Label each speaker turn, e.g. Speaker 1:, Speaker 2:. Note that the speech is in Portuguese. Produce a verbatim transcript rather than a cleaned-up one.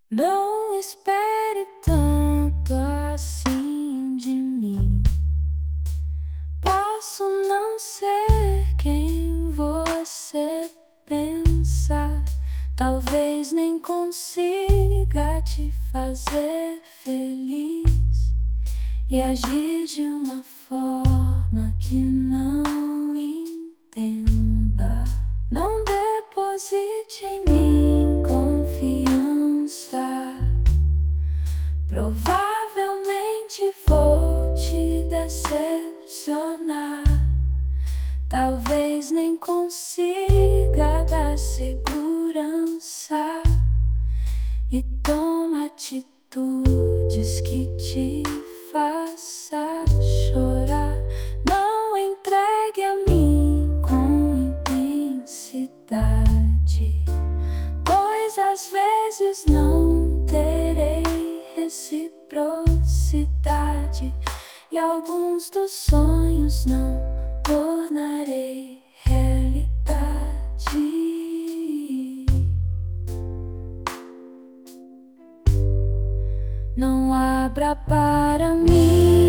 Speaker 1: Não espere tanto assim de mim. Posso não ser quem você pensa. Talvez nem consiga te fazer feliz e agir de uma forma que não entenda. Não deposite em mim confiança. Provavelmente vou te decepcionar. Talvez nem consiga dar segurança e toma atitudes que te faça chorar. Não entregue a mim com intensidade, pois às vezes não terei reciprocidade e alguns dos sonhos não tornarei realidade. Não abra para mim